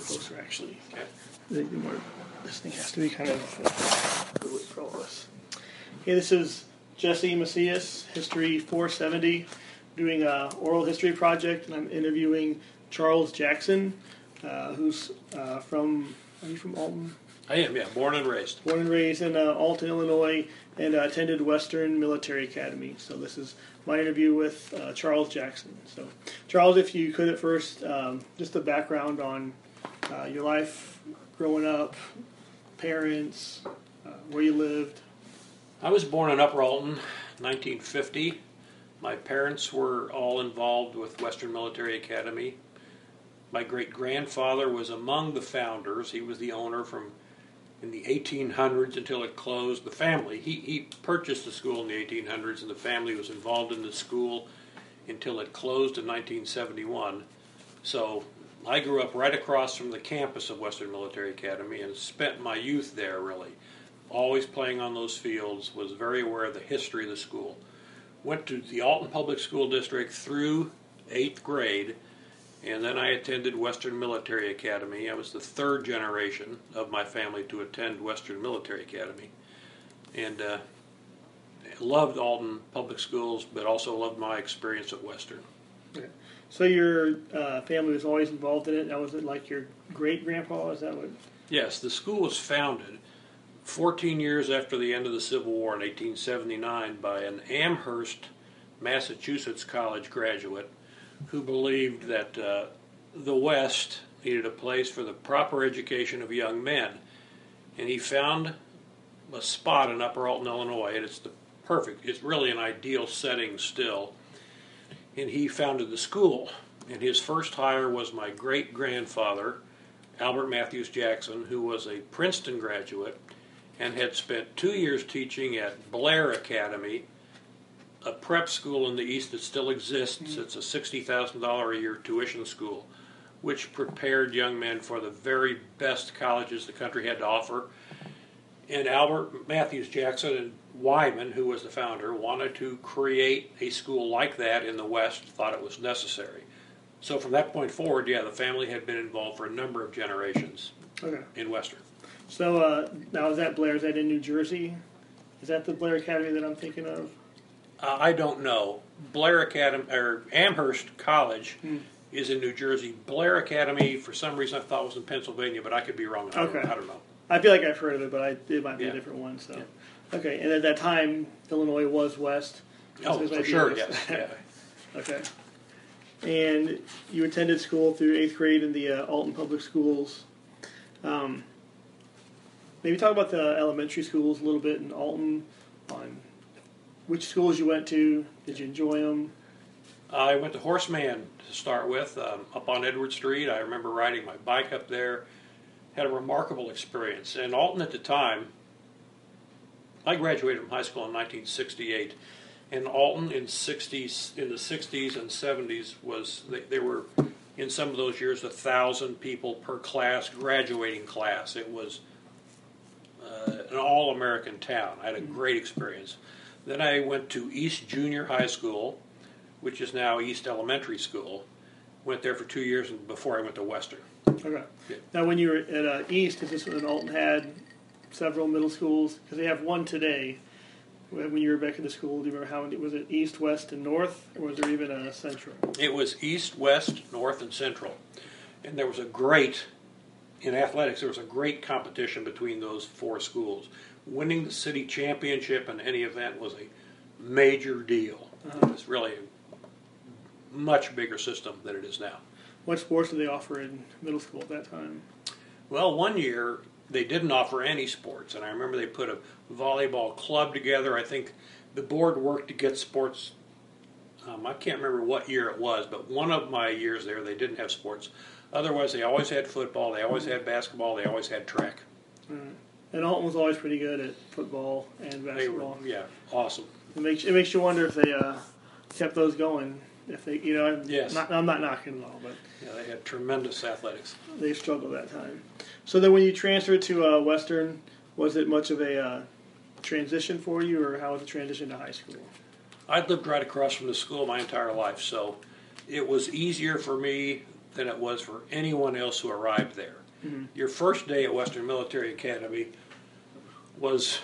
closer, actually. Okay. This thing has to be kind of a little bit for all of us. Okay, this is Jesse Macias, History 470, doing an oral history project, and I'm interviewing Charles Jackson, who's from, are you from Alton? I am, yeah, born and raised. Born and raised in Alton, Illinois, and attended Western Military Academy. So this is my interview with Charles Jackson. So, Charles, if you could at first, just a background on your life growing up, parents, where you lived. I was born in Upper Alton, 1950. My parents were all involved with Western Military Academy. My great-grandfather was among the founders. He was the owner in the 1800s until it closed. The family, he purchased the school in the 1800s, and the family was involved in the school until it closed in 1971. So I grew up right across from the campus of Western Military Academy and spent my youth there, really. Always playing on those fields, was very aware of the history of the school. Went to the Alton Public School District through 8th grade, and then I attended Western Military Academy. I was the third generation of my family to attend Western Military Academy. And loved Alton Public Schools, but also loved my experience at Western. Okay. So your family was always involved in it? Now, was it like your great-grandpa? Is that what? Yes, the school was founded 14 years after the end of the Civil War in 1879 by an Amherst, Massachusetts college graduate who believed that the West needed a place for the proper education of young men. And he found a spot in Upper Alton, Illinois, and it's really an ideal setting still. And he founded the school. And his first hire was my great-grandfather, Albert Matthews Jackson, who was a Princeton graduate and had spent 2 years teaching at Blair Academy, a prep school in the East that still exists. It's a $60,000 a year tuition school, which prepared young men for the very best colleges the country had to offer. And Albert Matthews Jackson and Wyman, who was the founder, wanted to create a school like that in the West, thought it was necessary. So from that point forward, yeah, the family had been involved for a number of generations in Western. So now is that Blair? Is that in New Jersey? Is that the Blair Academy that I'm thinking of? I don't know. Blair Academy or Amherst College is in New Jersey. Blair Academy, for some reason, I thought was in Pennsylvania, but I could be wrong. I don't know. I feel like I've heard of it, but it might be a different one. So, okay. And at that time, Illinois was West. Oh, for sure. Yes. Yeah. Okay. And you attended school through 8th grade in the Alton Public Schools. Maybe talk about the elementary schools a little bit in Alton, on which schools you went to. Did you enjoy them? I went to Horseman to start with, up on Edward Street. I remember riding my bike up there. Had a remarkable experience. And Alton at the time, I graduated from high school in 1968. And Alton in the 60s and 70s they were, in some of those years, 1,000 people per class, graduating class. It was an all-American town. I had a great experience. Then I went to East Junior High School, which is now East Elementary School. Went there for 2 years before I went to Western. Okay. Yeah. Now, when you were at East, is this when Alton had several middle schools? Because they have one today. When you were back in the school, do you remember how many? Was it East, West, and North, or was there even a Central? It was East, West, North, and Central. And there was in athletics, there was a great competition between those four schools. Winning the city championship in any event was a major deal. It was really a much bigger system than it is now. What sports did they offer in middle school at that time? Well, one year they didn't offer any sports, and I remember they put a volleyball club together. I think the board worked to get sports. I can't remember what year it was, but one of my years there they didn't have sports. Otherwise, they always had football, they always had basketball, they always had track. And Alton was always pretty good at football and basketball. Awesome. It makes you wonder if they kept those going. If they, yes. I'm not knocking them all, but they had tremendous athletics. They struggled that time. So then, when you transferred to Western, was it much of a transition for you, or how was the transition to high school? I'd lived right across from the school my entire life, so it was easier for me than it was for anyone else who arrived there. Mm-hmm. Your first day at Western Military Academy was,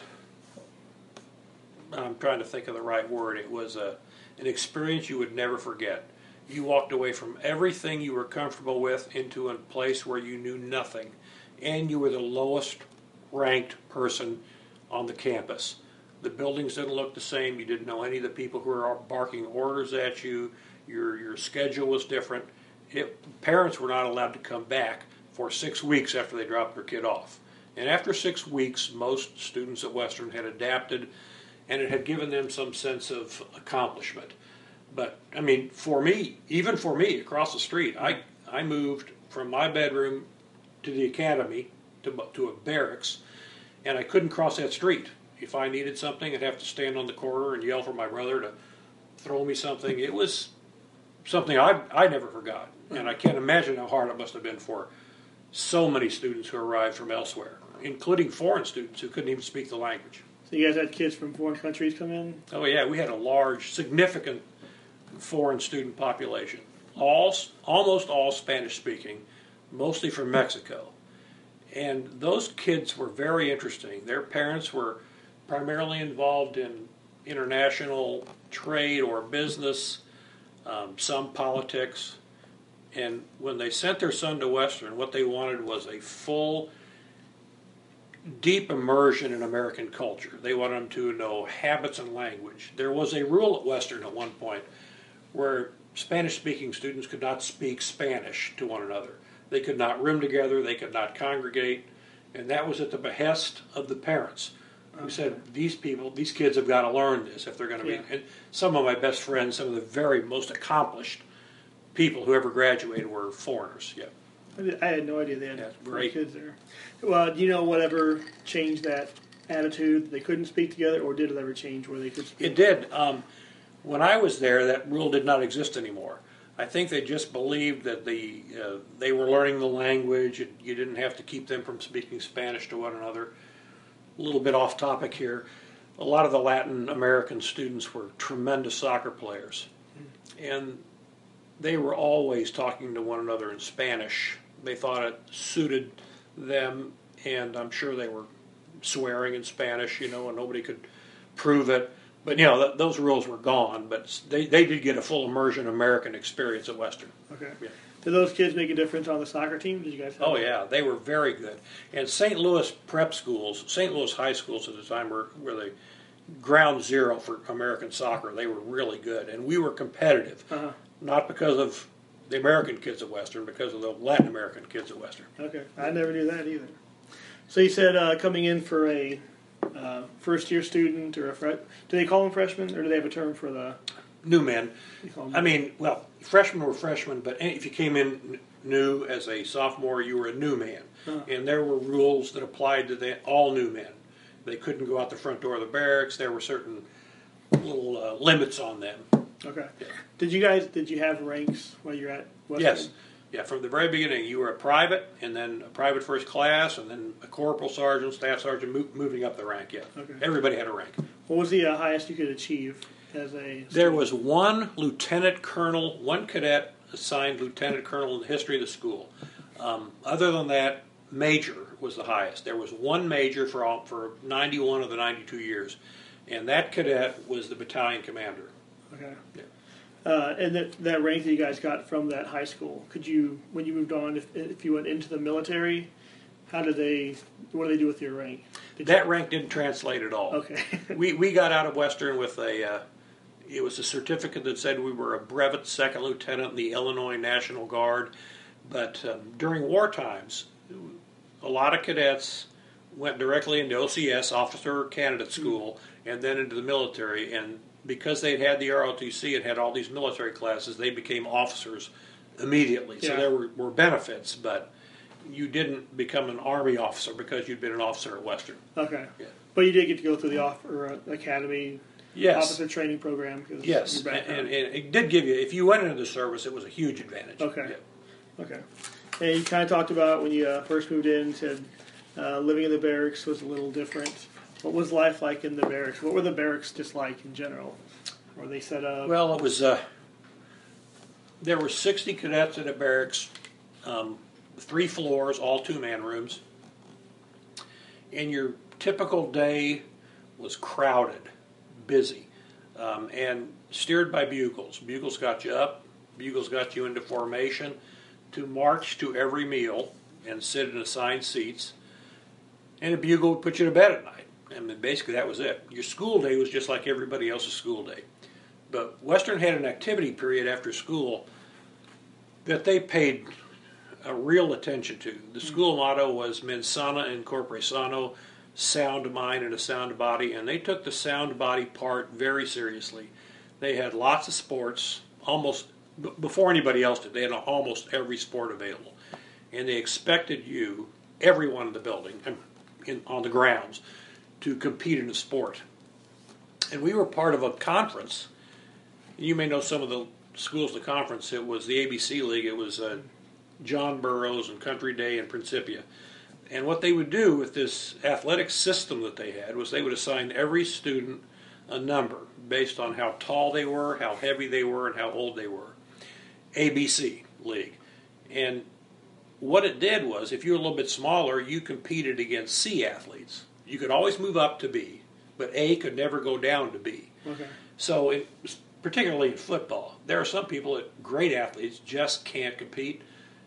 I'm trying to think of the right word, it was an experience you would never forget. You walked away from everything you were comfortable with into a place where you knew nothing, and you were the lowest ranked person on the campus. The buildings didn't look the same. You didn't know any of the people who were barking orders at you. Your schedule was different. Parents were not allowed to come back for 6 weeks after they dropped their kid off. And after 6 weeks, most students at Western had adapted, and it had given them some sense of accomplishment. But, I mean, for me, even for me, across the street, I moved from my bedroom to the academy, to a barracks, and I couldn't cross that street. If I needed something, I'd have to stand on the corner and yell for my brother to throw me something. It was something I never forgot, and I can't imagine how hard it must have been for so many students who arrived from elsewhere, including foreign students who couldn't even speak the language. So you guys had kids from foreign countries come in? Oh yeah, we had a large, significant foreign student population. Almost all Spanish speaking, mostly from Mexico. And those kids were very interesting. Their parents were primarily involved in international trade or business, some politics. And when they sent their son to Western, what they wanted was a full, deep immersion in American culture. They wanted him to know habits and language. There was a rule at Western at one point where Spanish-speaking students could not speak Spanish to one another. They could not room together, they could not congregate, and that was at the behest of the parents, who said, these kids have got to learn this if they're going to be. And some of my best friends, some of the very most accomplished people who ever graduated were foreigners. Yeah, I had no idea they had foreign kids there. Well, do you know whatever changed that attitude? They couldn't speak together, or did it ever change where they could speak? It did. When I was there, that rule did not exist anymore. I think they just believed that they were learning the language, and you didn't have to keep them from speaking Spanish to one another. A little bit off topic here. A lot of the Latin American students were tremendous soccer players, and they were always talking to one another in Spanish. They thought it suited them, and I'm sure they were swearing in Spanish, and nobody could prove it. But, those rules were gone, but they did get a full immersion American experience at Western. Okay. Yeah. Did those kids make a difference on the soccer team? Did you guys have yeah, they were very good. And St. Louis prep schools, St. Louis high schools at the time were the ground zero for American soccer. They were really good. And we were competitive, not because of the American kids at Western, because of the Latin American kids at Western. Okay. I never knew that either. So you said coming in for a first-year student or do they call them freshmen, or do they have a term for the new men? Freshmen were freshmen, but if you came in new as a sophomore, you were a new man. And there were rules that applied to all new men. They couldn't go out the front door of the barracks. There were certain little limits on them. Okay. Yeah. Did you have ranks while you're at Western? Yes. Yeah, from the very beginning, you were a private, and then a private first class, and then a corporal sergeant, staff sergeant, moving up the rank. Yeah, okay. Everybody had a rank. What was the highest you could achieve as a student? There was one lieutenant colonel, one cadet assigned lieutenant colonel in the history of the school. Other than that, major was the highest. There was one major for 91 of the 92 years, and that cadet was the battalion commander. Okay. Yeah. And that rank that you guys got from that high school, when you moved on, if you went into the military, what do they do with your rank? Rank didn't translate at all. Okay. we got out of Western with it was a certificate that said we were a brevet second lieutenant in the Illinois National Guard. But during war times, a lot of cadets went directly into OCS, Officer Candidate School, and then into the military. And because they'd had the ROTC and had all these military classes, they became officers immediately. So there were benefits, but you didn't become an Army officer because you'd been an officer at Western. Okay. Yeah. But you did get to go through the academy officer training program. Yes, and it did give you, if you went into the service, it was a huge advantage. Okay. Yeah. Okay. And you kind of talked about when you first moved in, said living in the barracks was a little different. What was life like in the barracks? What were the barracks just like in general? Were they set up? Well, it was there were 60 cadets at a barracks, 3 floors, all 2-man rooms, and your typical day was crowded, busy, and steered by bugles. Bugles got you up, bugles got you into formation to march to every meal and sit in assigned seats, and a bugle would put you to bed at night. I mean, basically that was it. Your school day was just like everybody else's school day. But Western had an activity period after school that they paid a real attention to. The school motto was mens sana in corpore sano, sound mind and a sound body, and they took the sound body part very seriously. They had lots of sports, almost before anybody else did. They had almost every sport available, and they expected you, everyone in the building, on the grounds, to compete in a sport. And we were part of a conference. You may know some of the schools of the conference. It was the ABC League. It was John Burroughs and Country Day and Principia. And what they would do with this athletic system that they had was they would assign every student a number based on how tall they were, how heavy they were, and how old they were. ABC League. And what it did was, if you were a little bit smaller, you competed against C athletes. You could always move up to B, but A could never go down to B. Okay. So, particularly in football, there are some people that great athletes just can't compete.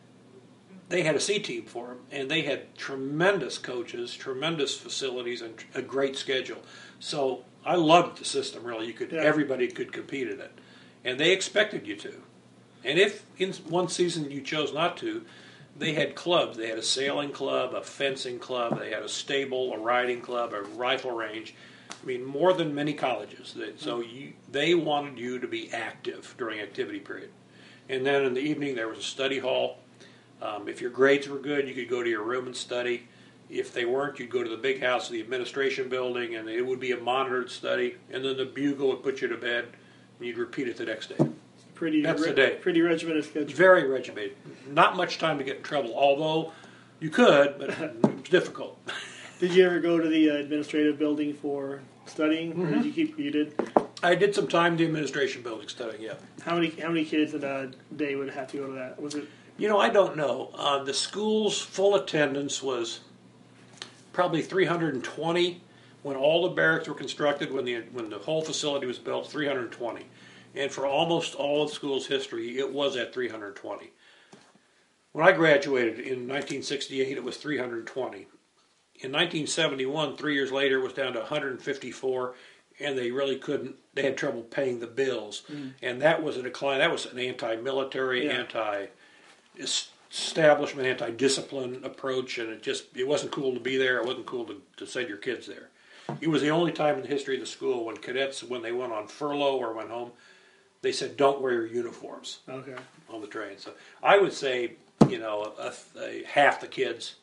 They had a C team for them, and they had tremendous coaches, tremendous facilities, and a great schedule. So I loved the system. Really, everybody could compete in it, and they expected you to. And if in one season you chose not to, they had clubs. They had a sailing club, a fencing club, they had a stable, a riding club, a rifle range. I mean, more than many colleges. So they wanted you to be active during activity period. And then in the evening there was a study hall. If your grades were good, you could go to your room and study. If they weren't, you'd go to the big house, the administration building, and it would be a monitored study. And then the bugle would put you to bed, and you'd repeat it the next day. That's the day. Pretty regimented schedule. Very regimented. Not much time to get in trouble, although you could, but it was difficult. Did you ever go to the administrative building for studying, or did you did? I did some time in the administration building studying, yeah. How many kids in a day would have to go to that? Was it? I don't know. The school's full attendance was probably 320. When all the barracks were constructed, when the whole facility was built, 320. And for almost all of the school's history, it was at 320. When I graduated in 1968, it was 320. In 1971, 3 years later, it was down to 154, and they really couldn't. They had trouble paying the bills, and that was a decline. That was an anti-military, anti-establishment, anti-discipline approach, and it wasn't cool to be there. It wasn't cool to send your kids there. It was the only time in the history of the school when cadets, when they went on furlough or went home, they said, "Don't wear your uniforms." Okay. On the train. So I would say, half the kids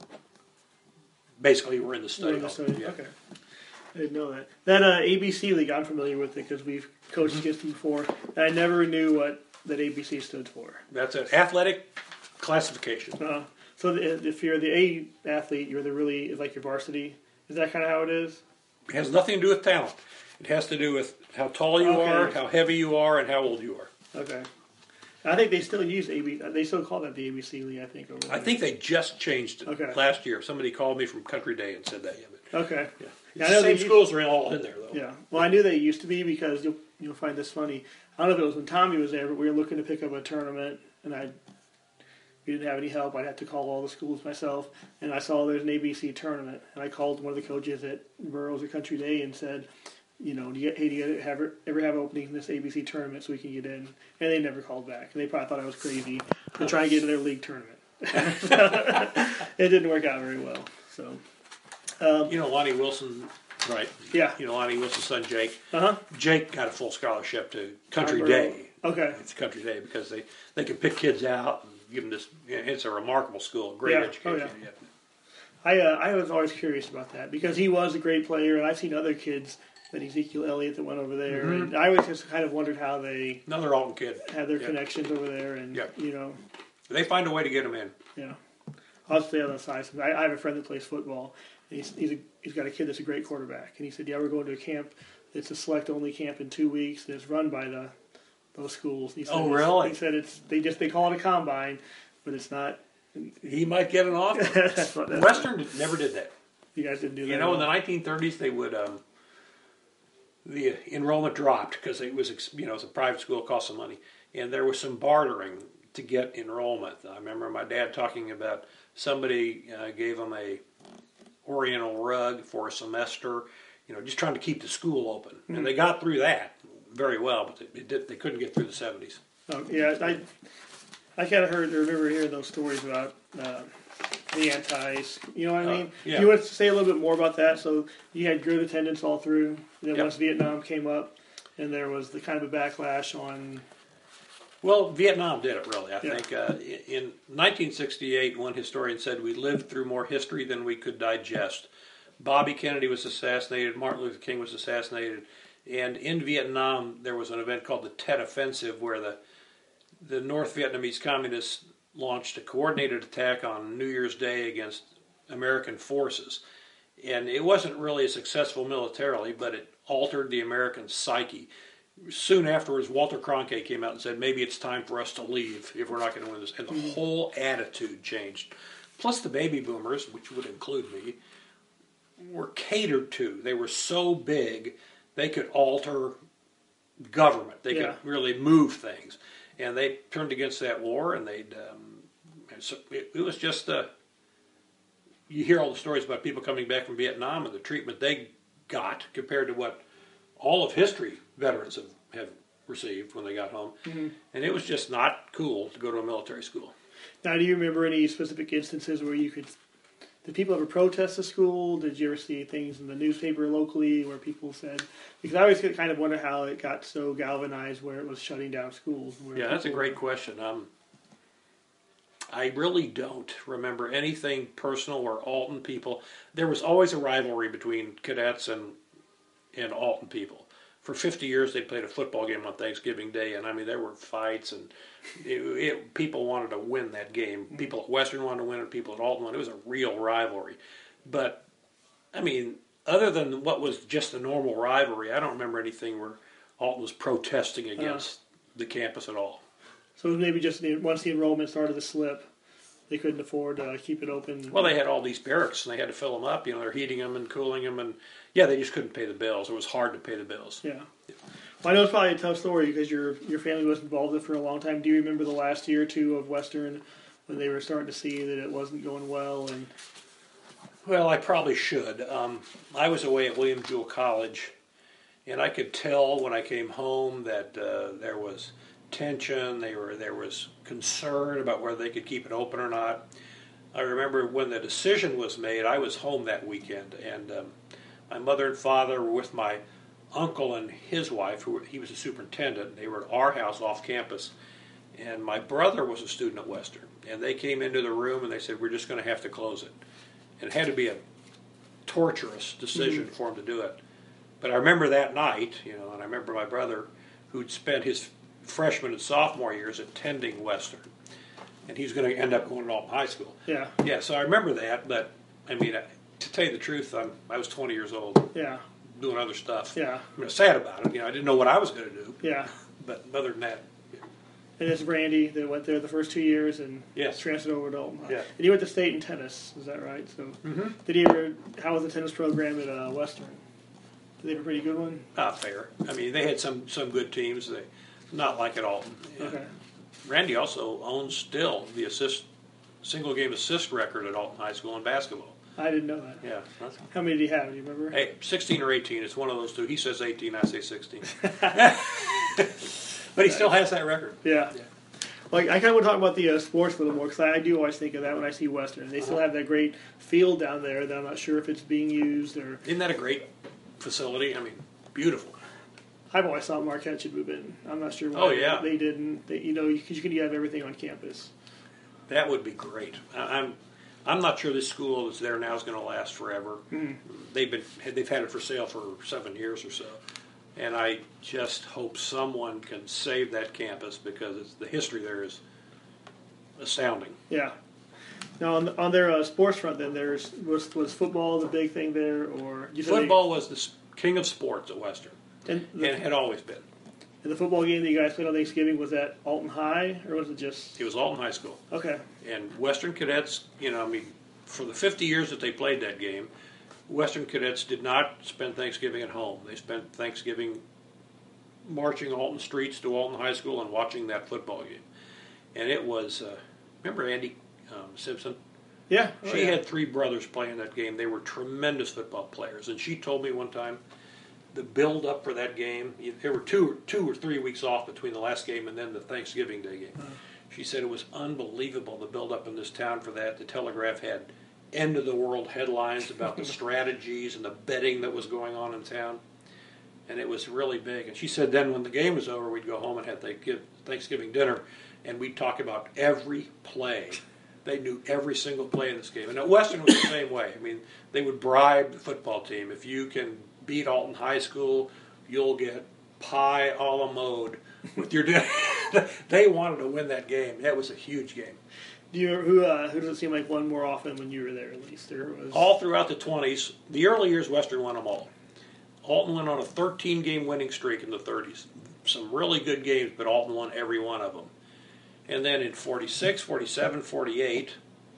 basically were in the study hall. Yeah. Okay. I didn't know that. That ABC League, I'm familiar with it because we've coached against them before. And I never knew what that ABC stood for. That's an athletic classification. So if you're the A athlete, you're like your varsity. Is that kind of how it is? It has nothing to do with talent. It has to do with how tall you are, how heavy you are, and how old you are. Okay. I think they still use they still call that the ABC League, I think. I think they just changed it last year. Somebody called me from Country Day and said that. Okay. Yeah. I know the same schools are all in there, though. Yeah. Well, I knew they used to be because you'll find this funny. I don't know if it was when Tommy was there, but we were looking to pick up a tournament, and we didn't have any help. I'd have to call all the schools myself, and I saw there's an ABC tournament, and I called one of the coaches at Burroughs or Country Day and said, do you ever have openings in this ABC tournament so we can get in? And they never called back. And they probably thought I was crazy to try and get into their league tournament. It didn't work out very well. So, Lonnie Wilson, right? Yeah. Lonnie Wilson's son Jake. Jake got a full scholarship to Country Day. Okay. It's Country Day because they can pick kids out and give them this. It's a remarkable school, great education. Oh, yeah. I was always curious about that because he was a great player, and I've seen other kids. That Ezekiel Elliott that went over there, and I always just kind of wondered how they another Alton kid had their connections over there, and they find a way to get them in. Yeah, I'll stay on the side. I have a friend that plays football. And he's got a kid that's a great quarterback, and he said, "Yeah, we're going to a camp. It's a select only camp in 2 weeks, and it's run by the those schools. He said Oh, really? He said they call it a combine, but it's not. He might get an offer. that's Western never did that. You guys didn't do that. You know, in the 1930s, they would the enrollment dropped because it was it was a private school, it cost some money, and there was some bartering to get enrollment. I remember my dad talking about somebody gave him a Oriental rug for a semester, just trying to keep the school open, and they got through that very well, but they couldn't get through the 70s. Oh, yeah, I kind of remember hearing those stories about the antis. You know what I mean? Yeah. You want to say a little bit more about that? So you had good attendance all through. Then Yep. once Vietnam came up, and there was the kind of a backlash on. Well, Vietnam did it, really. I Yeah. think in 1968, one historian said we lived through more history than we could digest. Bobby Kennedy was assassinated, Martin Luther King was assassinated, and in Vietnam there was an event called the Tet Offensive where the North Vietnamese communists launched a coordinated attack on New Year's Day against American forces. And it wasn't really successful militarily, but it altered the American psyche. Soon afterwards, Walter Cronkite came out and said, maybe it's time for us to leave if we're not going to win this. And the whole attitude changed. Plus the baby boomers, which would include me, were catered to. They were so big, they could alter government. They could really move things. And they turned against that war, and it was just you hear all the stories about people coming back from Vietnam and the treatment they got compared to what all of history veterans have received when they got home. Mm-hmm. And it was just not cool to go to a military school. Now, do you remember any specific instances where did people ever protest the school? Did you ever see things in the newspaper locally where people said, because I always kind of wonder how it got so galvanized where it was shutting down schools. Yeah, that's a great question. I really don't remember anything personal or Alton people. There was always a rivalry between cadets and Alton people. For 50 years, they played a football game on Thanksgiving Day, and I mean, there were fights, and people wanted to win that game. People at Western wanted to win it, people at Alton wanted. It was a real rivalry. But, I mean, other than what was just a normal rivalry, I don't remember anything where Alton was protesting against the campus at all. So maybe just once the enrollment started to slip, they couldn't afford to keep it open. Well, they had all these barracks, and they had to fill them up. They're heating them and cooling them, and they just couldn't pay the bills. It was hard to pay the bills. Yeah. Well, I know it's probably a tough story because your family was involved in it for a long time. Do you remember the last year or two of Western when they were starting to see that it wasn't going well? And well, I probably should. I was away at William Jewell College, and I could tell when I came home that there was tension. There was concern about whether they could keep it open or not. I remember when the decision was made, I was home that weekend, and my mother and father were with my uncle and his wife, he was a superintendent. They were at our house off campus, and my brother was a student at Western, and they came into the room and they said, we're just going to have to close it. And it had to be a torturous decision for him to do it. But I remember that night, and I remember my brother, who'd spent his freshman and sophomore years attending Western, and he's going to end up going to Alton High School. Yeah. Yeah, so I remember that, but, I mean, to tell you the truth, I was 20 years old. Yeah. Doing other stuff. Yeah. I'm sad about it. I didn't know what I was going to do. Yeah. But other than that. And it's Randy that went there the first 2 years and Yes. transferred over to Alton. Yeah. And he went to state in tennis, is that right? So, Did he ever? How was the tennis program at Western? Did they have a pretty good one? Fair. I mean, they had some good teams. They not like at Alton. Yeah. Okay. Randy also owns still the single game assist record at Alton High School in basketball. I didn't know that. Yeah. How many did he have? Do you remember? Hey, 16 or 18. It's one of those two. He says 18. I say 16. But he still has that record. Yeah. Well, I kind of want to talk about the sports a little more because I do always think of that when I see Western. They still have that great field down there that I'm not sure if it's being used or. Isn't that a great facility? I mean, beautiful. I've always thought Marquette should move in. I'm not sure why Oh, yeah. they didn't. Because you can have everything on campus. That would be great. I'm not sure this school that's there now is going to last forever. They've had it for sale for 7 years or so, and I just hope someone can save that campus because the history there is astounding. Yeah. Now on their sports front, then was football the big thing there, or Football was the king of sports at Western, and it had always been. And the football game that you guys played on Thanksgiving, was that Alton High, or was it just? It was Alton High School. Okay. And Western Cadets, for the 50 years that they played that game, Western Cadets did not spend Thanksgiving at home. They spent Thanksgiving marching Alton streets to Alton High School and watching that football game. And it was, remember Andy Simpson? Yeah. She had 3 brothers playing that game. They were tremendous football players. And she told me one time, the build-up for that game, there were two or 3 weeks off between the last game and then the Thanksgiving Day game. She said it was unbelievable, the build-up in this town for that. The Telegraph had end-of-the-world headlines about the strategies and the betting that was going on in town. And it was really big. And she said then when the game was over, we'd go home and have Thanksgiving dinner, and we'd talk about every play. They knew every single play in this game. And at Western was the same way. I mean, they would bribe the football team. If you can beat Alton High School, you'll get pie a la mode with your dinner. They wanted to win that game. That was a huge game. Who does it seem like won more often when you were there, at least? There was... All throughout the 20s. The early years, Western won them all. Alton went on a 13-game winning streak in the 30s. Some really good games, but Alton won every one of them. And then in 46, 47, 48,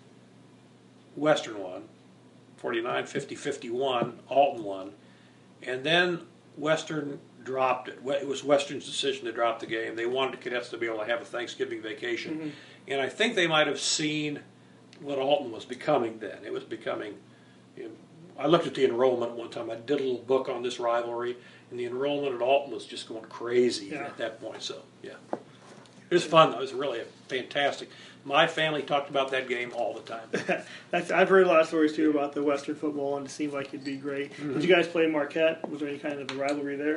Western won. 49, 50, 51, Alton won. And then Western dropped it. It was Western's decision to drop the game. They wanted the cadets to be able to have a Thanksgiving vacation. Mm-hmm. And I think they might have seen what Alton was becoming then. It was becoming... I looked at the enrollment one time. I did a little book on this rivalry, and the enrollment at Alton was just going crazy at that point. So, yeah. It was fun, though. It was really fantastic. My family talked about that game all the time. I've heard a lot of stories, too, about the Western football, and it seemed like it'd be great. Mm-hmm. Did you guys play Marquette? Was there any kind of a rivalry there?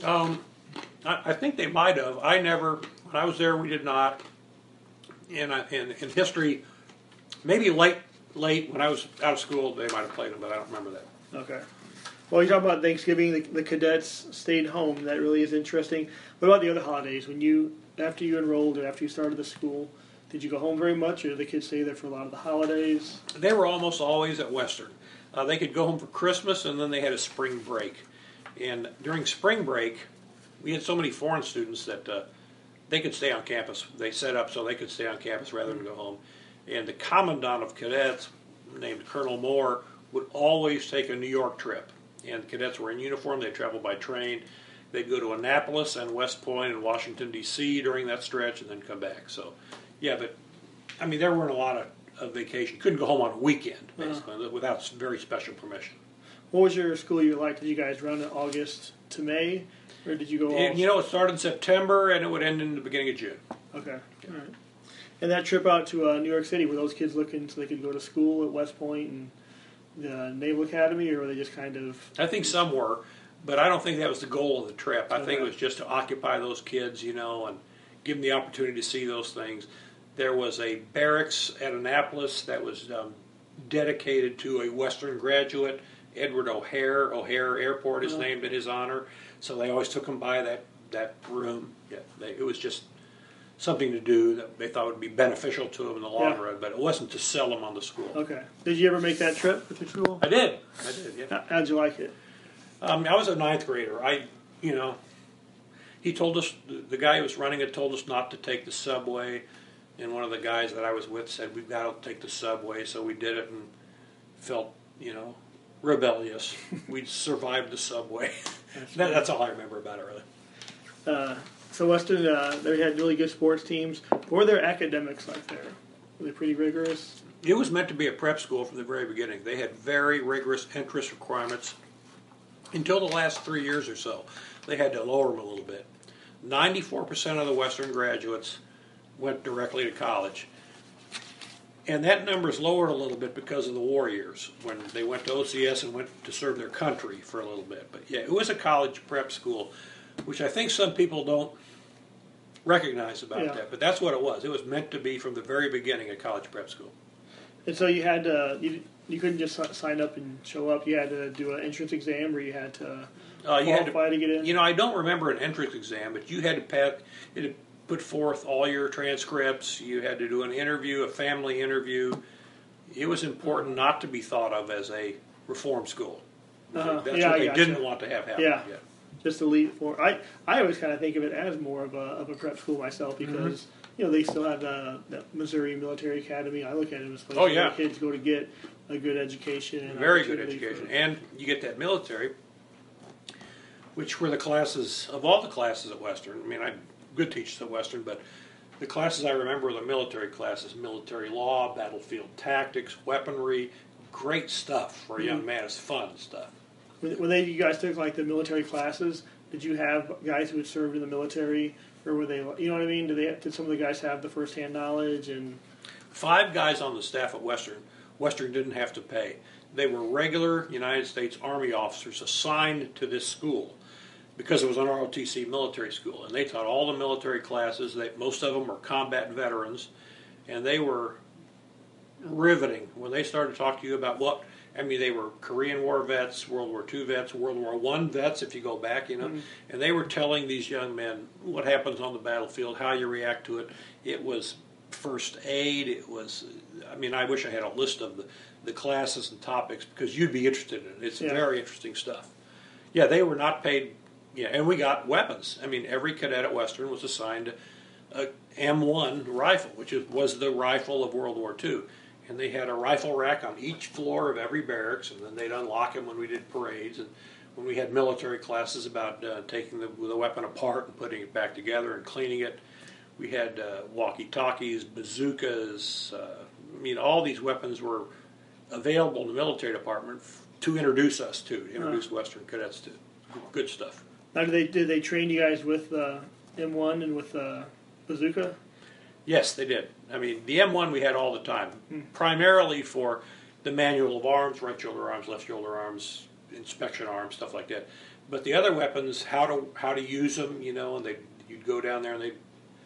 I think they might have. When I was there, we did not. In history, maybe late when I was out of school, they might have played them, but I don't remember that. Okay. Well, you talk about Thanksgiving, the cadets stayed home. That really is interesting. What about the other holidays? After you enrolled or after you started the school, did you go home very much, or did the kids stay there for a lot of the holidays? They were almost always at Western. They could go home for Christmas, and then they had a spring break. And during spring break, we had so many foreign students that they could stay on campus. They set up so they could stay on campus rather than go home. And the commandant of cadets, named Colonel Moore, would always take a New York trip. And the cadets were in uniform. They traveled by train. They'd go to Annapolis and West Point and Washington, D.C. during that stretch and then come back. So, yeah, but, I mean, there weren't a lot of vacation. You couldn't go home on a weekend, basically, without very special permission. What was your school year like? Did you guys run in August to May, or did you go all... It started in September, and it would end in the beginning of June. Okay, yeah. All right. And that trip out to New York City, were those kids looking so they could go to school at West Point and the Naval Academy, or were they just kind of... I think some were, but I don't think that was the goal of the trip. I think it was just to occupy those kids, and give them the opportunity to see those things. There was a barracks at Annapolis that was dedicated to a Western graduate, Edward O'Hare. O'Hare Airport is named in his honor, so they always took him by that room. Yeah, it was just something to do that they thought would be beneficial to them in the long run, but it wasn't to sell them on the school. Okay. Did you ever make that trip with your school? I did, yeah. How'd you like it? I was a ninth grader. He told us, the guy who was running it told us not to take the subway, and one of the guys that I was with said, we've got to take the subway, so we did it and felt, rebellious. We survived the subway. That's all I remember about it, really. So Western, they had really good sports teams. What were their academics like there? Were they pretty rigorous? It was meant to be a prep school from the very beginning. They had very rigorous entrance requirements. Until the last 3 years or so, they had to lower them a little bit. 94% of the Western graduates went directly to college. And that number is lowered a little bit because of the war years, when they went to OCS and went to serve their country for a little bit. But yeah, it was a college prep school, which I think some people don't recognize about that. But that's what it was. It was meant to be from the very beginning a college prep school. And so you had to, you couldn't just sign up and show up. You had to do an entrance exam, or you had to qualify to get in? I don't remember an entrance exam, but you had to put forth all your transcripts. You had to do an interview, a family interview. It was important not to be thought of as a reform school. That's what they didn't want to have happen. Yeah. just elite for. I always kind of think of it as more of a prep school myself because they still have the Missouri Military Academy. I look at it as a place where kids go to get a good education. And very good education, and you get that military, which were the classes of all the classes at Western. I mean, I'm good teachers at Western, but the classes I remember were the military classes: military law, battlefield tactics, weaponry. Great stuff for a young man. It's fun stuff. When you guys took like the military classes, did you have guys who had served in the military, or were they? You know what I mean? Did some of the guys have the firsthand knowledge? And 5 guys on the staff at Western. Western didn't have to pay. They were regular United States Army officers assigned to this school because it was an ROTC military school, and they taught all the military classes. Most of them were combat veterans, and they were riveting when they started to talk to you about they were Korean War vets, World War II vets, World War I vets, if you go back, and they were telling these young men what happens on the battlefield, how you react to it. It was first aid. It was, I wish I had a list of the classes and topics because you'd be interested in it. It's very interesting stuff. Yeah, they were not paid. Yeah, and we got weapons. Every cadet at Western was assigned a M1 rifle, which was the rifle of World War II. And they had a rifle rack on each floor of every barracks, and then they'd unlock them when we did parades. And when we had military classes about taking the weapon apart and putting it back together and cleaning it, we had walkie-talkies, bazookas. All these weapons were available in the military department to introduce us to, Western cadets to. Good stuff. Now, did they train you guys with M1 and with bazooka? Yes, they did. The M1 we had all the time, primarily for the manual of arms, right shoulder arms, left shoulder arms, inspection arms, stuff like that. But the other weapons, how to use them, and you'd go down there and they'd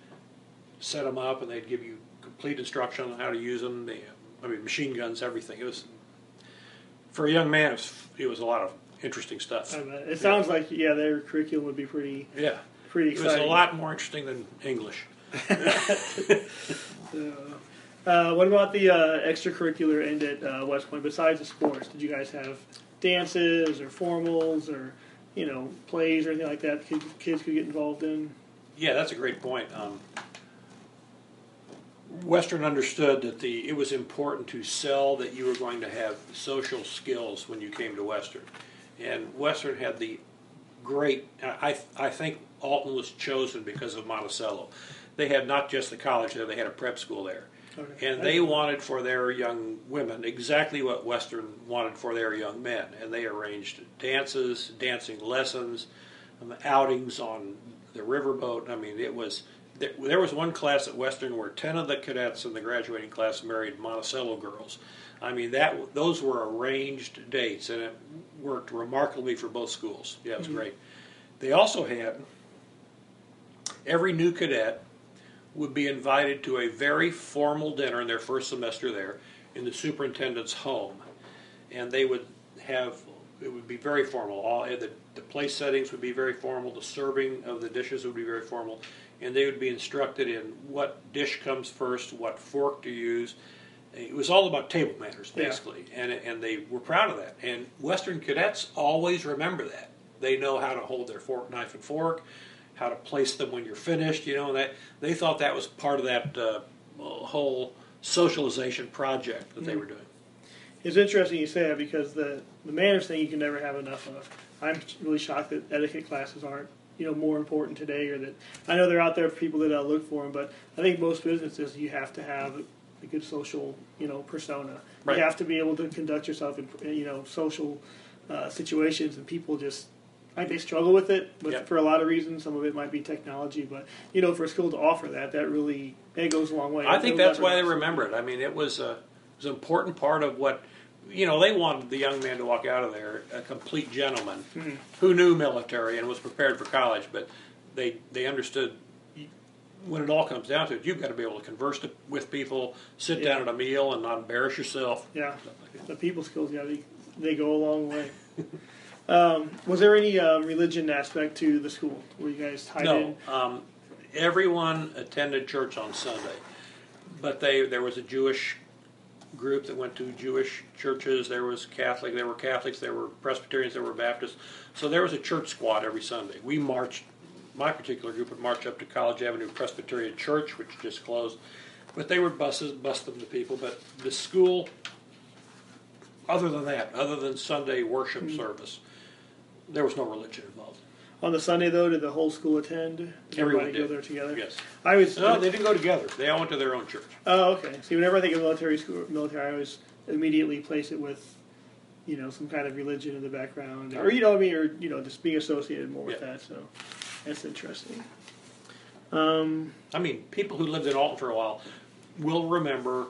set them up and they'd give you complete instruction on how to use them. Machine guns, everything. It was, for a young man, it was a lot of interesting stuff. It sounds like their curriculum would be pretty exciting. It was a lot more interesting than English. What about the extracurricular end at West Point? Besides the sports, did you guys have dances or formals or plays or anything like that kids could get involved in? Yeah, that's a great point. Western understood that it was important to sell that you were going to have social skills when you came to Western. And Western had the great, I think Alton was chosen because of Monticello. They had not just the college there, they had a prep school there. Okay. And they wanted for their young women exactly what Western wanted for their young men. And they arranged dances, dancing lessons, outings on the riverboat. There was one class at Western where 10 of the cadets in the graduating class married Monticello girls. Those were arranged dates, and it worked remarkably for both schools. Yeah, it was great. They also had every new cadet would be invited to a very formal dinner in their first semester there in the superintendent's home, and they would have it would be very formal. All the place settings would be very formal. The serving of the dishes would be very formal, and they would be instructed in what dish comes first, what fork to use. It was all about table manners, basically, and they were proud of that. And Western cadets always remember that. They know how to hold their knife and fork, how to place them when you're finished. That they thought that was part of that whole socialization project that they were doing. It's interesting you say that because the manners thing you can never have enough of. I'm really shocked that etiquette classes aren't more important today, or that I know they're out there for people that look for them, but I think most businesses you have to have a good social persona. Right. You have to be able to conduct yourself in social situations, and people just they struggle with it, but for a lot of reasons. Some of it might be technology, but for a school to offer that really goes a long way. I think that's why they remember it. It was an important part of what they wanted the young man to walk out of there a complete gentleman who knew military and was prepared for college, but they understood. When it all comes down to it, you've got to be able to converse with people, sit down at a meal, and not embarrass yourself. Yeah, the people skills, they go a long way. Was there any religion aspect to the school? Were you guys tied in? No. Everyone attended church on Sunday, but there was a Jewish group that went to Jewish churches. There was Catholic. There were Catholics. There were Presbyterians. There were Baptists. So there was a church squad every Sunday. We marched. My particular group would march up to College Avenue Presbyterian Church, which just closed. But they would bus them to people. But the school, other than that, other than Sunday worship service, there was no religion involved. On the Sunday, though, did the whole school attend? Did Everyone everybody did. go there together? Yes. No, they didn't go together. They all went to their own church. Oh, okay. See, whenever I think of military, I always immediately place it with, some kind of religion in the background, or just being associated more with that. So that's interesting. People who lived in Alton for a while will remember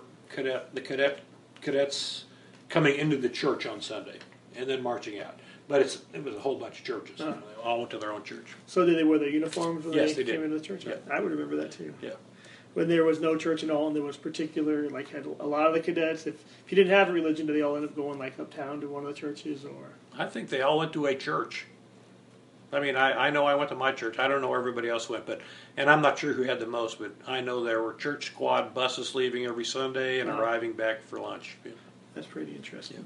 cadets coming into the church on Sunday and then marching out. But it was a whole bunch of churches. They all went to their own church. So did they wear their uniforms when Yes, they they came did. into the church? Yeah. I would remember that too. Yeah. When there was no church at all, and there was particular, had a lot of the cadets, if you didn't have a religion, did they all end up going uptown to one of the churches, or? I think they all went to a church. I know I went to my church. I don't know where everybody else went, and I'm not sure who had the most, but I know there were church squad buses leaving every Sunday and arriving back for lunch. Yeah. That's pretty interesting.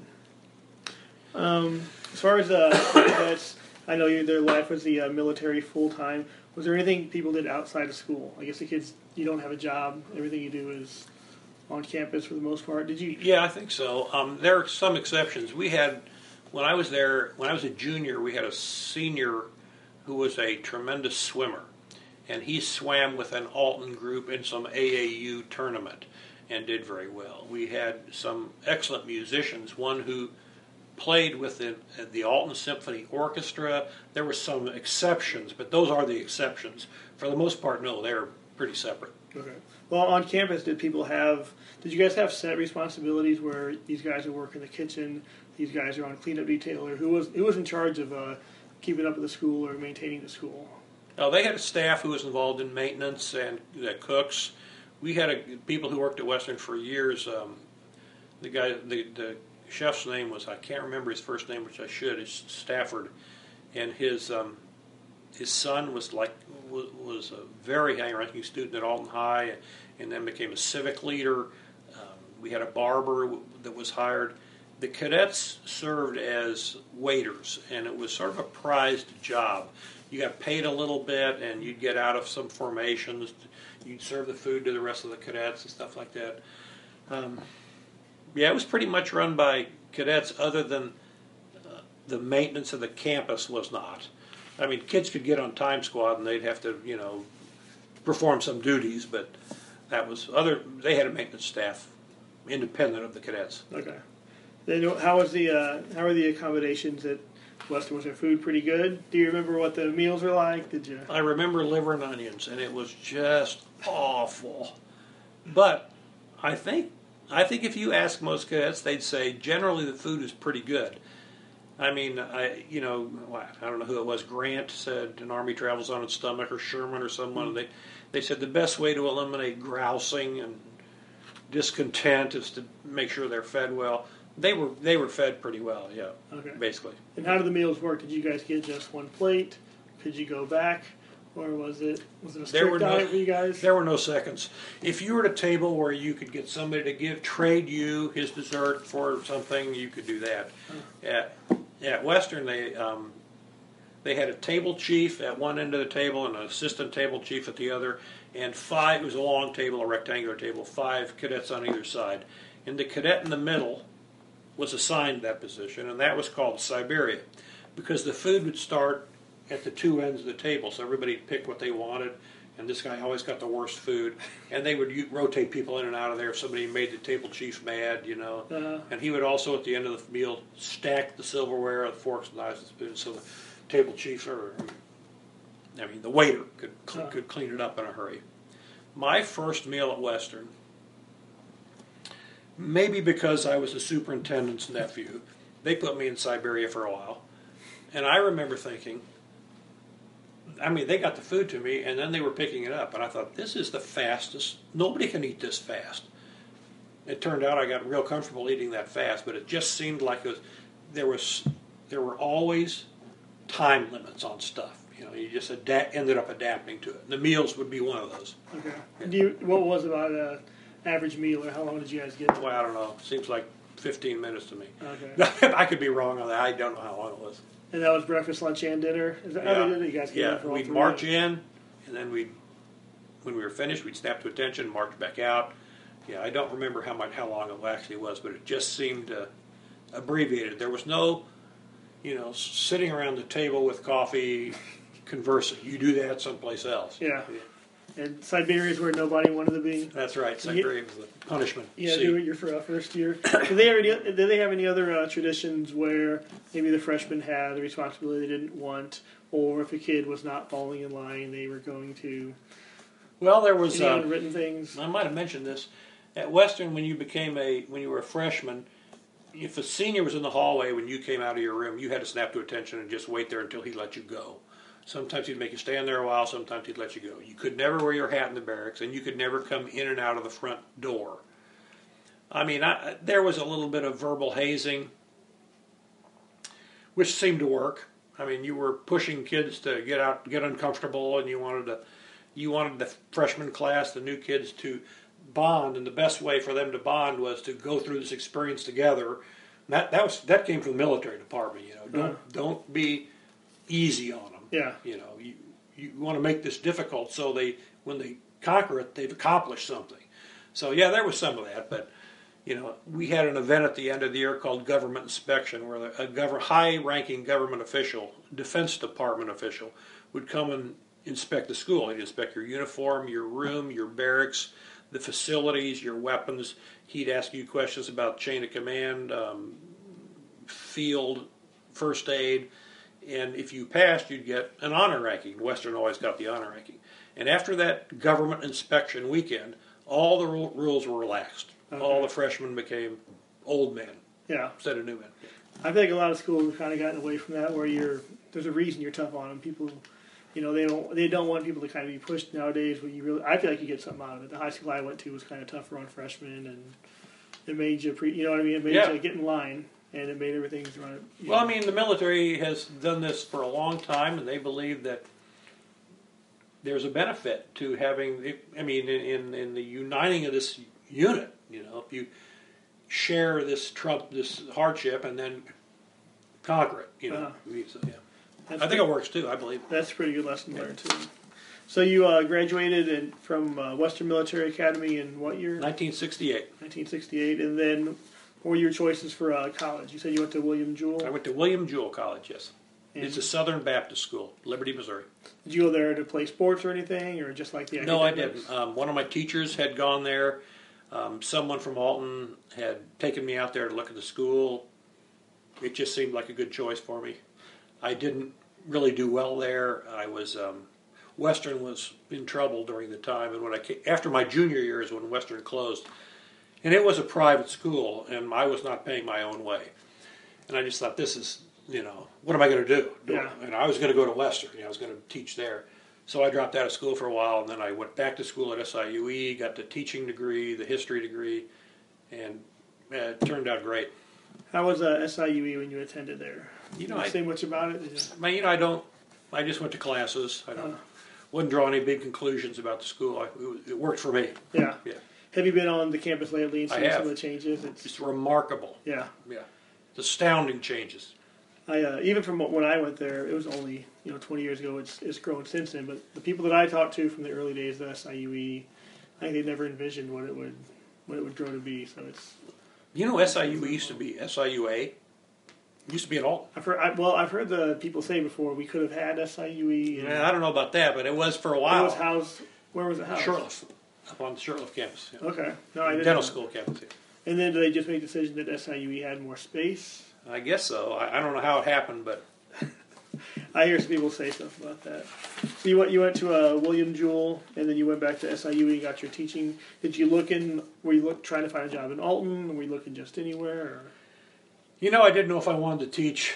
As far as cadets, I know their life was the military full time. Was there anything people did outside of school? I guess the kids, you don't have a job. Everything you do is on campus for the most part. Did you? Yeah, I think so. There are some exceptions. We had, when I was a junior, we had a senior who was a tremendous swimmer. And he swam with an Alton group in some AAU tournament and did very well. We had some excellent musicians, one who played with the Alton Symphony Orchestra. There were some exceptions, but those are the exceptions. For the most part, no, they're pretty separate. Okay. Well, on campus, did you guys have set responsibilities where these guys would work in the kitchen, these guys are on cleanup detail, or who was in charge of keeping up with the school or maintaining the school? They had a staff who was involved in maintenance and cooks. We had people who worked at Western for years. The chef's name was, I can't remember his first name, which I should. It's Stafford, and his son was a very high-ranking student at Alton High, and then became a civic leader. We had a barber that was hired. The cadets served as waiters, and it was sort of a prized job. You got paid a little bit, and you'd get out of some formations. You'd serve the food to the rest of the cadets and stuff like that. It was pretty much run by cadets, other than the maintenance of the campus was not. Kids could get on time squad, and they'd have to, perform some duties, but they had a maintenance staff independent of the cadets. Okay. Then how are the accommodations at Western? Was their food pretty good? Do you remember what the meals were like? Did you? I remember liver and onions, and it was just awful. But I think if you ask most cadets, they'd say generally the food is pretty good. I don't know who it was. Grant said an Army travels on its stomach, or Sherman, or someone. Mm-hmm. They said the best way to eliminate grousing and discontent is to make sure they're fed well. They were fed pretty well, yeah. Okay. Basically. And how did the meals work? Did you guys get just one plate? Could you go back? Or was it a strict diet for you guys? There were no seconds. If you were at a table where you could get somebody to trade you his dessert for something, you could do that. At Western, they had a table chief at one end of the table and an assistant table chief at the other, and it was a long table, a rectangular table, 5 cadets on either side. And the cadet in the middle was assigned that position, and that was called Siberia, because the food would start at the two ends of the table, so everybody picked what they wanted, and this guy always got the worst food, and they would rotate people in and out of there if somebody made the table chief mad, and he would also, at the end of the meal, stack the silverware, the forks, knives, and spoons, so the table chief, the waiter could clean it up in a hurry. My first meal at Western, maybe because I was the superintendent's nephew, they put me in Siberia for a while, and I remember thinking, they got the food to me, and then they were picking it up, and I thought, this is the fastest. Nobody can eat this fast. It turned out I got real comfortable eating that fast, but it just seemed like there were always time limits on stuff. You just ended up adapting to it. And the meals would be one of those. Okay. Yeah. What was about average meal, or how long did you guys get? Well, I don't know. Seems like 15 minutes to me. Okay. I could be wrong on that. I don't know how long it was. And that was breakfast, lunch, and dinner? Is that how they did it? You guys came in for all We'd three? march in, and then when we were finished, we'd snap to attention, march back out. Yeah, I don't remember how long it actually was, but it just seemed abbreviated. There was no, sitting around the table with coffee, conversing. You do that someplace else. Yeah. And Siberia is where nobody wanted to be. That's right. Siberia was the punishment. Yeah, do it your first year. Did they have any other traditions where maybe the freshmen had the responsibility they didn't want, or if a kid was not falling in line, they were going to? Well, there was any unwritten things. I might have mentioned this at Western when you were a freshman. If a senior was in the hallway when you came out of your room, you had to snap to attention and just wait there until he let you go. Sometimes he'd make you stand there a while, sometimes he'd let you go. You could never wear your hat in the barracks, and you could never come in and out of the front door. I mean, there was a little bit of verbal hazing, which seemed to work. I mean, you were pushing kids to get uncomfortable, and you wanted the freshman class, the new kids, to bond, and the best way for them to bond was to go through this experience together. And that came from the military department. Don't be easy on them. Yeah. You want to make this difficult so when they conquer it, they've accomplished something. So yeah, there was some of that, but we had an event at the end of the year called Government Inspection, where a high-ranking government official, Defense Department official, would come and inspect the school. He'd inspect your uniform, your room, your barracks, the facilities, your weapons. He'd ask you questions about chain of command, field, first aid. And if you passed, you'd get an honor ranking. Western always got the honor ranking. And after that government inspection weekend, all the rules were relaxed. Okay. All the freshmen became old men instead of new men. I feel like a lot of schools have kind of gotten away from that, where there's a reason you're tough on them. People, they don't want people to kind of be pushed nowadays. I feel like you get something out of it. The high school I went to was kind of tougher on freshmen, and it made you It made you get in line. And it made everything run. Well, I mean, the military has done this for a long time, and they believe that there's a benefit to having. I mean, in the uniting of this unit, if you share this hardship and then conquer it, So, yeah, I think it works too. I believe that's a pretty good lesson learned too. So you graduated from Western Military Academy in what year? 1968. 1968, and then. What were your choices for college? You said you went to William Jewell? I went to William Jewell College, yes. And it's a Southern Baptist school, Liberty, Missouri. Did you go there to play sports or anything, or just like the academics? No, I didn't. One of my teachers had gone there. Someone from Alton had taken me out there to look at the school. It just seemed like a good choice for me. I didn't really do well there. Western was in trouble during the time, and after my junior year is when Western closed. And it was a private school, and I was not paying my own way. And I just thought, this is, what am I going to do? Yeah. And I was going to go to Western. I was going to teach there. So I dropped out of school for a while, and then I went back to school at SIUE, got the teaching degree, the history degree, and it turned out great. How was SIUE when you attended there? Did you say much about it? I just went to classes. I wouldn't draw any big conclusions about the school. It worked for me. Yeah. Have you been on the campus lately and seen some of the changes? It's remarkable. Yeah. It's astounding changes. Even from when I went there, it was only 20 years ago. It's grown since then. But the people that I talked to from the early days of SIUE, I think they never envisioned what it would grow to be. So it's. SIUE used to be SIUA. It used to be at all. I've heard the people say before we could have had SIUE. I don't know about that, but it was for a while. It was housed. Where was it housed? Shirtliff. Up on the Shirtliff campus. Yeah. Okay. No, I didn't. Dental school campus. Yeah. And then did they just make the decision that SIUE had more space? I guess so. I don't know how it happened, but I hear some people say stuff about that. So you went to William Jewell, and then you went back to SIUE and got your teaching. Did you were you trying to find a job in Alton? Were you looking just anywhere? Or? I didn't know if I wanted to teach.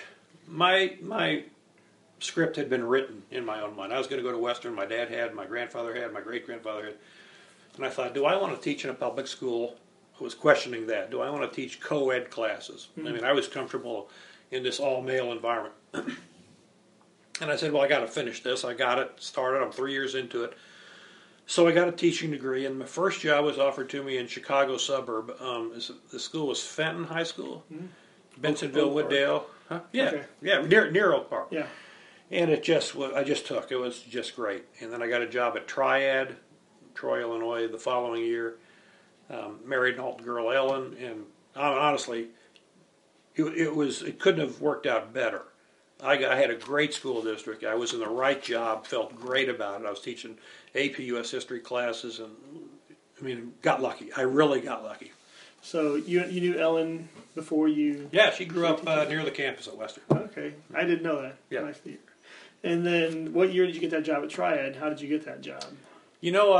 My script had been written in my own mind. I was going to go to Western. My dad had, my grandfather had, my great-grandfather had. And I thought, do I want to teach in a public school? I was questioning that. Do I want to teach co-ed classes? Mm-hmm. I mean, I was comfortable in this all-male environment. And I said, well, I got to finish this. I got it started. I'm 3 years into it. So I got a teaching degree, and my first job was offered to me in Chicago suburb. The school was Fenton High School, Bensonville, Wooddale. Huh? Yeah, Okay. yeah, near Oak Park. Yeah. And it just was, I just took. It was just great. And then I got a job at Triad, Troy, Illinois, the following year. Married an old girl, Ellen, and honestly, it couldn't have worked out better. I had a great school district. I was in the right job. Felt great about it. I was teaching AP U.S. history classes, and I mean, got lucky. I really got lucky. So you knew Ellen before you? Yeah, she grew up near the campus at Western. Okay, I didn't know that. Yeah. Nice to hear. And then, what year did you get that job at Triad? How did you get that job? You know,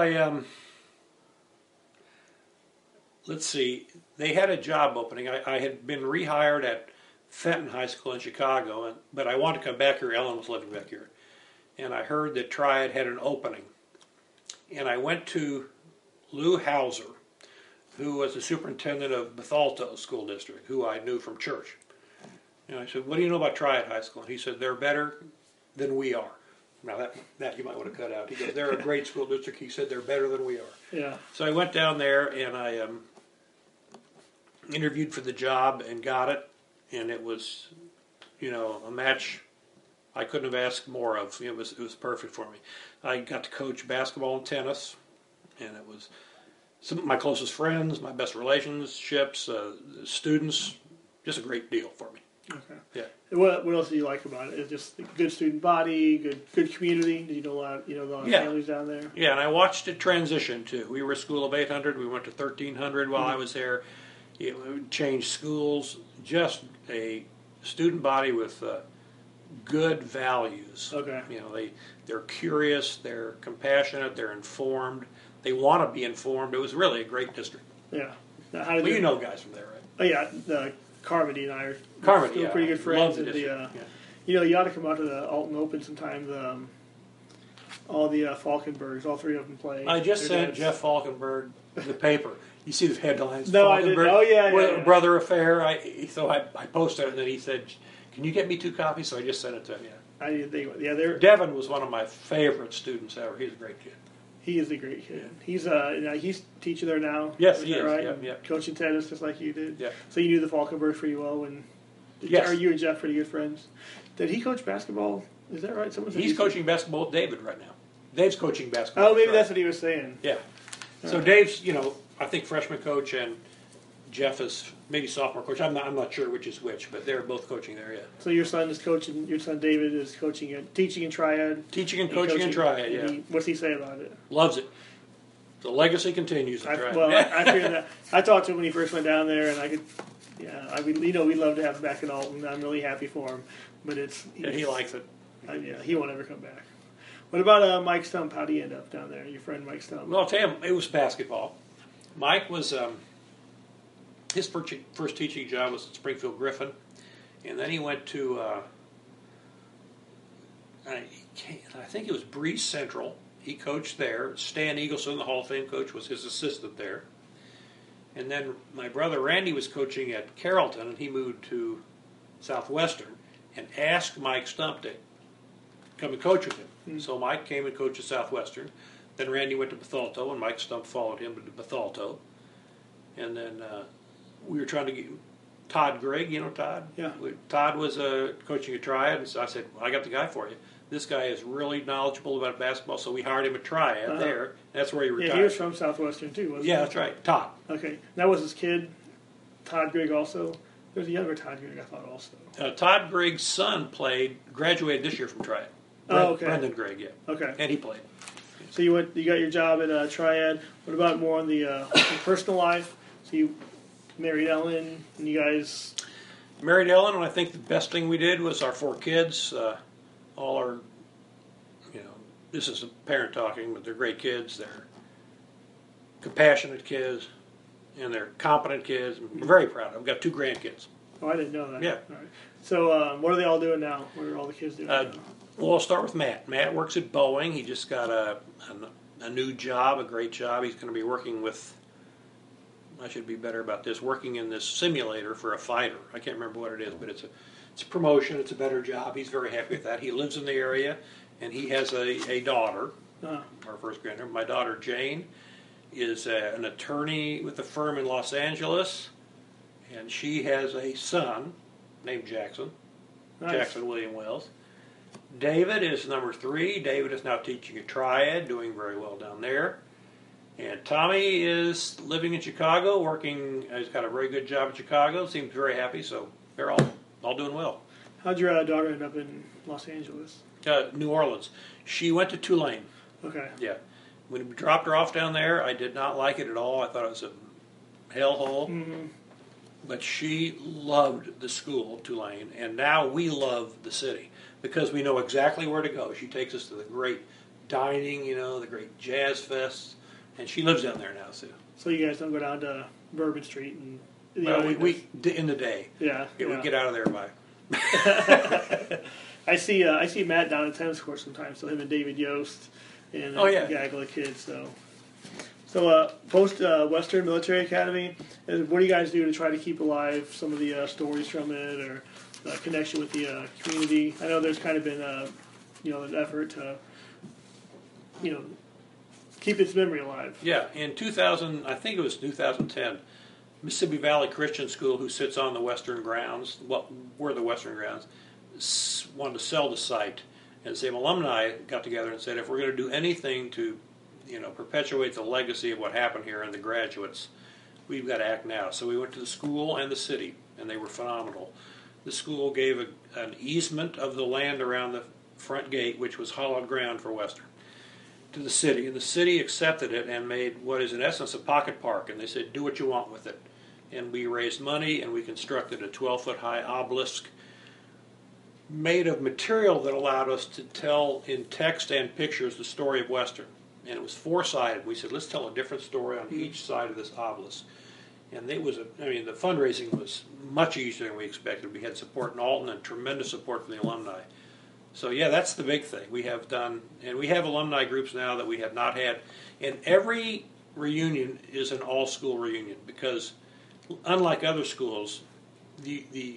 let's see. They had a job opening. I had been rehired at Fenton High School in Chicago, but I wanted to come back here. Ellen was living back here. And I heard that Triad had an opening. And I went to Lou Hauser, who was the superintendent of Bethalto School District, who I knew from church. And I said, what do you know about Triad High School? And he said, they're better than we are. Now that you might want to cut out. He goes, they're a great school district. He said, they're better than we are. Yeah. So I went down there and I interviewed for the job and got it. And it was, a match I couldn't have asked more of. It was perfect for me. I got to coach basketball and tennis, and it was some of my closest friends, my best relationships, students. Just a great deal for me. Okay. Yeah. What else do you like about it? It's just a good student body, good community. Did you know a lot of families down there? Yeah, and I watched it transition too. We were a school of 800. We went to 1,300 while I was there. It changed schools. Just a student body with good values. Okay. They're curious, they're compassionate, they're informed. They want to be informed. It was really a great district. Yeah. Now, how did you know guys from there, right? Oh yeah, Carmody and I are Carmody, pretty good friends. Love the And district. you ought to come out to the Alton Open sometime. All the Falkenbergs, all three of them play. I just Their sent dads. Jeff Falkenberg the paper. You see the headlines? No, I didn't. Falkenberg, Oh, yeah. brother affair. I posted it, and then he said, "Can you get me 2 copies?" So I just sent it to him. Yeah. I didn't think. Yeah, Devin was one of my favorite students ever. He's a great kid. he is a great kid. He's he's teaching there now. Yes, he is. Right? Yep, yep. Coaching tennis just like you did. Yeah. So you knew the Falkenbergs pretty well. Yes. Are you and Jeff pretty good friends? Did he coach basketball? Is that right? Someone said He's coaching basketball with David right now. Dave's coaching basketball. Oh, maybe right. that's what he was saying. Yeah. So Dave's, I think freshman coach, and Jeff is maybe sophomore coach. I'm not sure which is which, but they're both coaching there. Yeah. So your son is coaching. Your son David is teaching in Triad. Teaching and coaching in Triad. Yeah. What's he say about it? Loves it. The legacy continues at Triad. I figured that. I talked to him when he first went down there, and I could. Yeah, we'd love to have him back in Alton. I'm really happy for him, but he likes it. He won't ever come back. What about Mike Stump? How did he end up down there? Your friend Mike Stump. Well, I'll tell you, it was basketball. Mike was his first teaching job was at Springfield Griffin, and then he went to I think it was Breeze Central. He coached there. Stan Eagleson, the Hall of Fame coach, was his assistant there. And then my brother Randy was coaching at Carrollton, and he moved to Southwestern and asked Mike Stump to come and coach with him. Mm-hmm. So Mike came and coached at Southwestern. Then Randy went to Bethalto, and Mike Stump followed him to Bethalto. And then we were trying to get Todd Grigg, Todd? Yeah. Todd was coaching a Triad, and so I said, well, I got the guy for you. This guy is really knowledgeable about basketball, so we hired him at Triad there. That's where he retired. Yeah, he was from Southwestern too, wasn't he? Yeah, that's right. Todd. Okay. That was his kid, Todd Grigg also? There's a younger Todd Grigg, I thought, also. Todd Grigg's son graduated this year from Triad. Oh, okay. Brendan Grigg, yeah. Okay. And he played. So you got your job at Triad. What about more on the personal life? So you married Ellen, and you guys... Married Ellen, and I think the best thing we did was our 4 kids. All are, this is a parent talking, but they're great kids. They're compassionate kids, and they're competent kids. We're very proud of them. We've got 2 grandkids. Oh, I didn't know that. Yeah. All right. So what are they all doing now? What are all the kids doing now? Well, I'll start with Matt. Matt works at Boeing. He just got a new job, a great job. He's going to be working with, I should be better about this, working in this simulator for a fighter. I can't remember what it is, but it's a promotion. It's a better job. He's very happy with that. He lives in the area, and he has a daughter our first granddaughter. My daughter Jane is an attorney with a firm in Los Angeles, and she has a son named Jackson, Nice. Jackson William Wells. David is number 3. David is now teaching at Triad, doing very well down there. And Tommy is living in Chicago, working. He's got a very good job in Chicago. Seems very happy. So they're all doing well. How'd your daughter end up in Los Angeles? New Orleans. She went to Tulane. Okay. Yeah. When we dropped her off down there, I did not like it at all. I thought it was a hellhole. Mm-hmm. But she loved the school, Tulane, and now we love the city because we know exactly where to go. She takes us to the great dining, the great jazz fests, and she lives down there now, too. So you guys don't go down to Bourbon Street and... Well, we in the day. Yeah. We get out of there by... I see Matt down at tennis court sometimes, so him and David Yost and Gaggle kids, So post Western Military Academy, what do you guys do to try to keep alive some of the stories from it or connection with the community? I know there's kind of been an effort to keep its memory alive. Yeah, in 2000, I think it was 2010, Mississippi Valley Christian School, who sits on the Western grounds, were the Western grounds, wanted to sell the site, and some alumni got together and said, if we're going to do anything to perpetuate the legacy of what happened here and the graduates, we've got to act now. So we went to the school and the city, and they were phenomenal. The school gave an easement of the land around the front gate, which was hollowed ground for Western, to the city. And the city accepted it and made what is in essence a pocket park. And they said, do what you want with it. And we raised money, and we constructed a 12-foot high obelisk made of material that allowed us to tell in text and pictures the story of Western. And it was 4-sided. We said, let's tell a different story on each side of this obelisk. And it was, the fundraising was much easier than we expected. We had support in Alton and tremendous support from the alumni. So yeah, that's the big thing. We have done, and we have alumni groups now that we have not had. And every reunion is an all-school reunion because, unlike other schools, the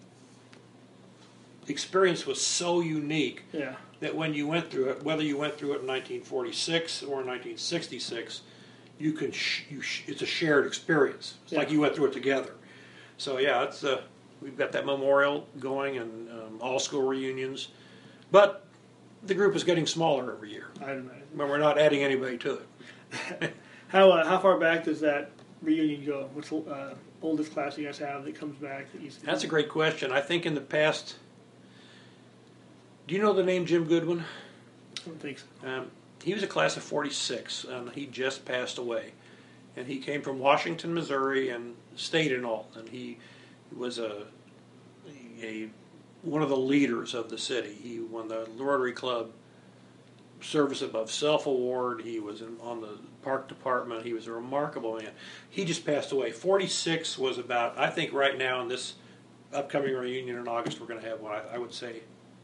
experience was so unique that when you went through it, whether you went through it in 1946 or in 1966, you can it's a shared experience. It's like you went through it together. So yeah, it's we've got that memorial going and all school reunions, but the group is getting smaller every year. I'd imagine. But we're not adding anybody to it. How far back does that reunion go? What's the oldest class you guys have that comes back? That's a great question. I think in the past. Do you know the name Jim Goodwin? I don't think so. He was a class of 46, and he just passed away. And he came from Washington, Missouri, and stayed in Alton. And he was one of the leaders of the city. He won the Rotary Club Service Above Self Award. He was on the park department. He was a remarkable man. He just passed away. 46 was about, I think right now in this upcoming reunion in August, we're going to have one, I would say,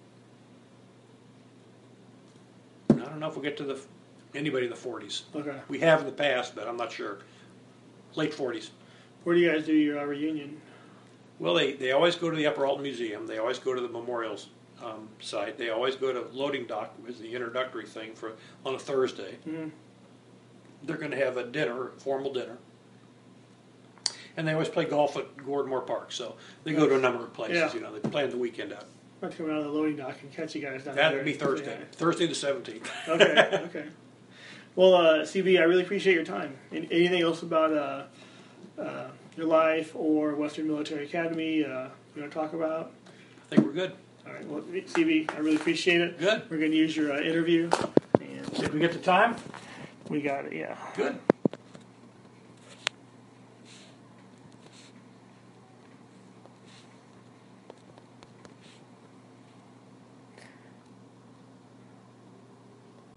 I don't know if we'll get to anybody in the 40s. Okay. We have in the past, but I'm not sure. Late 40s. Where do you guys do your reunion? Well, they always go to the Upper Alton Museum. They always go to the memorials site. They always go to Loading Dock, which is the introductory thing on a Thursday. Mm-hmm. They're going to have a dinner, formal dinner. And they always play golf at Gordmore Park. So they go to a number of places. Yeah. They plan the weekend out. I'll come out of the loading dock and catch you guys down there. That would be Thursday. Thursday the 17th. Okay. Well, CB, I really appreciate your time. Anything else about your life or Western Military Academy you want to talk about? I think we're good. All right. Well, CB, I really appreciate it. Good. We're going to use your interview. And Did we get the time? we got it, yeah. Good.